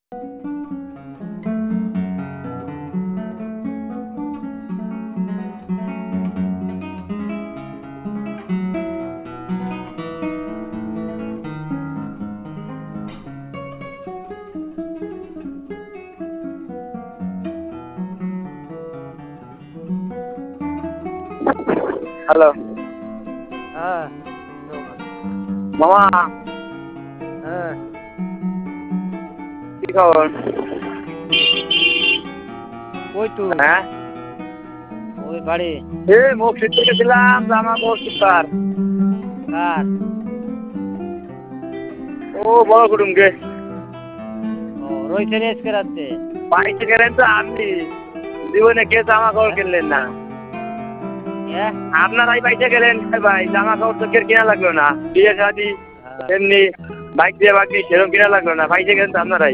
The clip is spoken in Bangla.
হ্যালো হ্যাঁ মামা, হ্যাঁ কি খবর? কই তুই? হ্যাঁ, ওই বাড়ি। মসজিদ থেকে গেছিলাম, জামা মসজিদ পার। কার? ও বড় কুটুমকে ও রয়েছে রে আজকে রাতে। পাইতে গেলেন তো আপনি, জীবনে কে জামা কাপড় কিনলেন না? হ্যাঁ আপনারাই পাইতে গেলেন ভাই, জামা কাপড় তো কিনা লাগলো না, বিয়ে শাদি হ্যাঁ। এমনি বাইক দিয়ে বাকি সেরকম কিনা লাগলো না, পাইতে গেলেন তো আপনারাই।